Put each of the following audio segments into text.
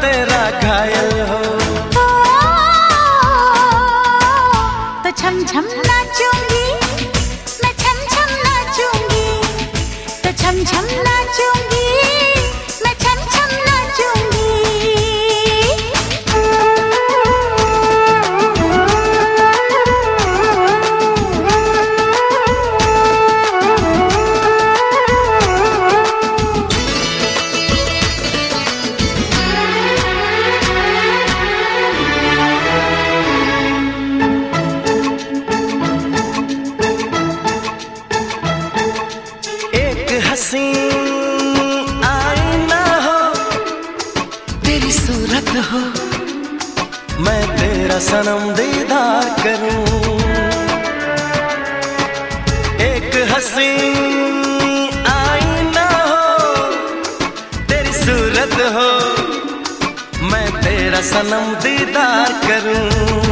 तेरा घायल हो। तो छम छम नाचूंगी मैं, छम छम नाचूंगी, तो छम छम नाचूंगी मैं, छम छम नाचूंगी। हसी आईना हो, तेरी सूरत हो, मैं तेरा सनम दीदार करूं। एक हसी आईना हो, तेरी सूरत हो, मैं तेरा सनम दीदार करूं।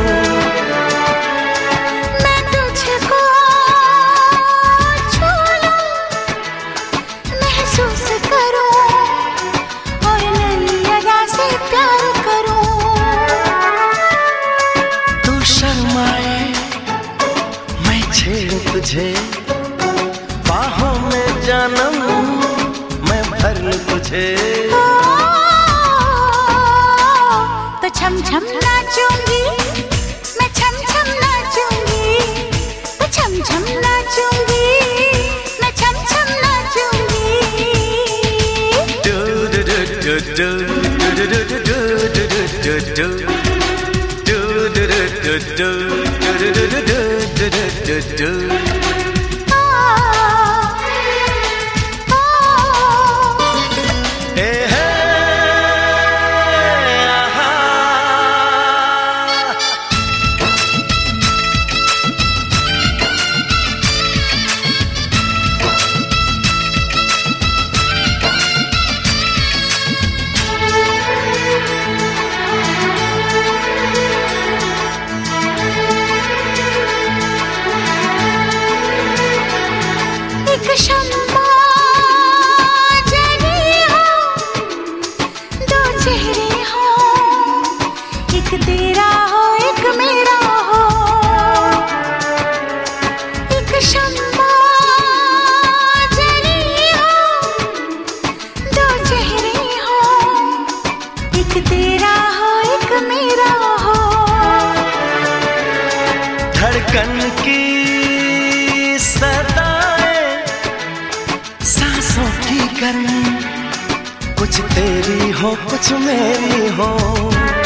तुझे बाहों में जानम मैं भर लूं तुझे। तो छम छम नाचूंगी मैं, छम छम नाचूंगी, तो छम छम नाचूंगी मैं, छम छम नाचूंगी। do do do do do do do do do do do do do शम्मा जली हो, दो चेहरे हो, एक तेरा हो एक मेरा हो। एक शम्मा जली हो, दो चेहरे हो, एक तेरा हो एक मेरा हो। धड़कन की की गर्मी, कुछ तेरी हो कुछ मेरी हो।